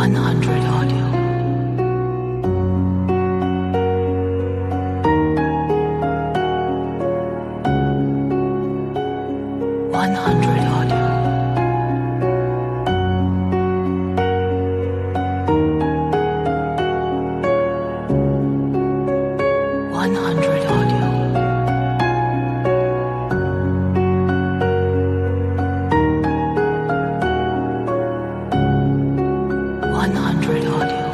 100 audio. 100 audio. 100 audio. 100 audio.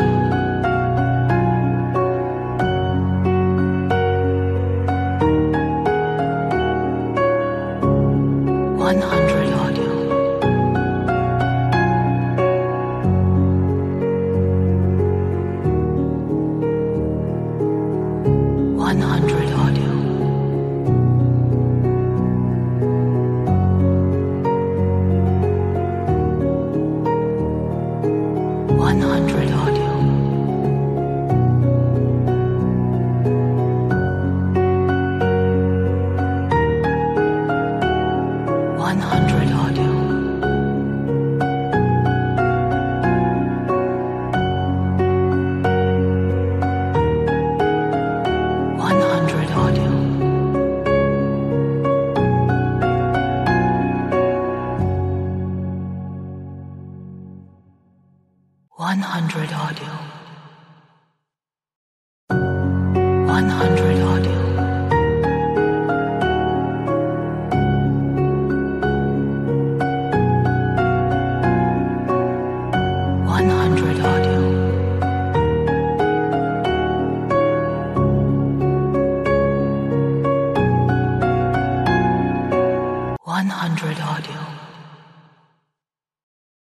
100 audio. 100 audio. 100 audio. 100 audio. 100 audio. 100 audio. 100 audio. 100 audio. 100 audio.